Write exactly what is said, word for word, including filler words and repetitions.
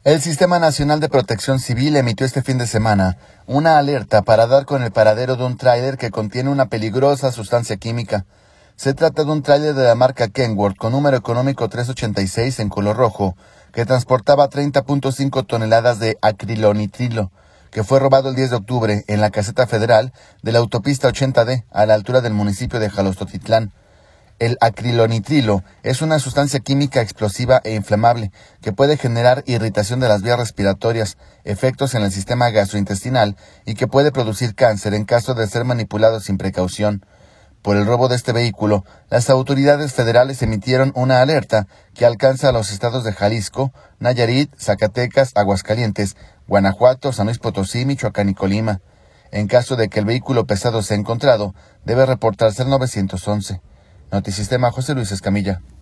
El Sistema Nacional de Protección Civil emitió este fin de semana una alerta para dar con el paradero de un tráiler que contiene una peligrosa sustancia química. Se trata de un tráiler de la marca Kenworth con número económico trescientos ochenta y seis en color rojo, que transportaba treinta punto cinco toneladas de acrilonitrilo, que fue robado el diez de octubre en la caseta federal de la autopista ochenta D a la altura del municipio de Jalostotitlán. El acrilonitrilo es una sustancia química explosiva e inflamable que puede generar irritación de las vías respiratorias, efectos en el sistema gastrointestinal y que puede producir cáncer en caso de ser manipulado sin precaución. Por el robo de este vehículo, las autoridades federales emitieron una alerta que alcanza a los estados de Jalisco, Nayarit, Zacatecas, Aguascalientes, Guanajuato, San Luis Potosí, Michoacán y Colima. En caso de que el vehículo pesado sea encontrado, debe reportarse al nueve once. Notisistema, José Luis Escamilla.